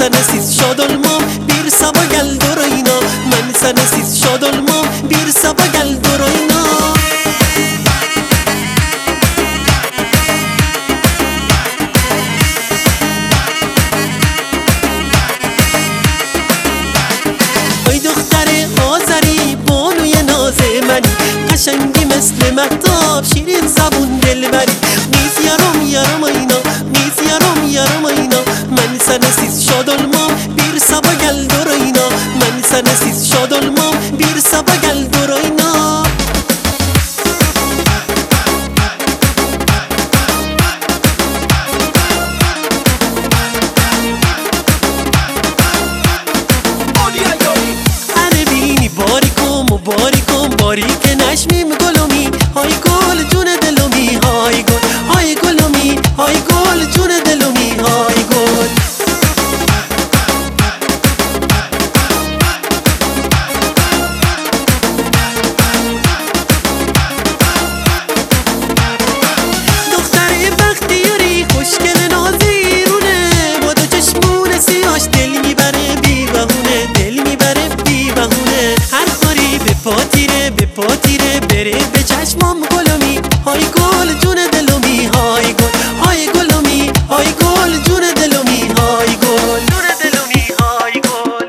sensiz şad olmam, bir sabah gel dur oyna. Ben sensiz şad olmam, bir sabah gel dur oyna. ای دختر آذری بانوی ناز منی، قشنگی مثل مهتاب شیرین زبون دلبری. نیز یارم اینا، نیز یارم اینا. من sensiz şad olmam, bir sabah gel dur oyna. Ben sensiz şad olmam, bir sabah gel dur oyna. باریکم باریک نشمیم گلومی، های گل جون دلومی، های گل های گلومی، های گل جون دلومی، های گل. دختری بختیاری خوشگل نازیرونه، با دو چشمون سیاش دل میبره بی بهونه، دل میبره بی بهونه. هر کاری به پاتیره بره به چشمام گلومی، های گل جون دلومی، های گل های گلومی، های گل جون دلومی، های گل جون دلومی، های گل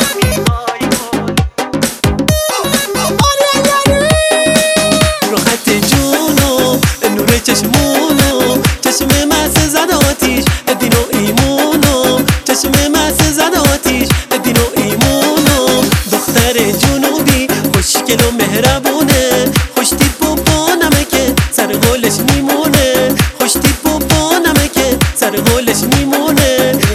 راحت جونو نور چشمونو، چشم مست زد آتیش دین و ایمونو، چشم مست زد آتیش دین و ایمونو. دختر جنوبی خوشگل و مهربونه، خوش تیپ و با نمکه سر قولش میمونه، خوش تیپ و با نمکه سر قولش میمونه.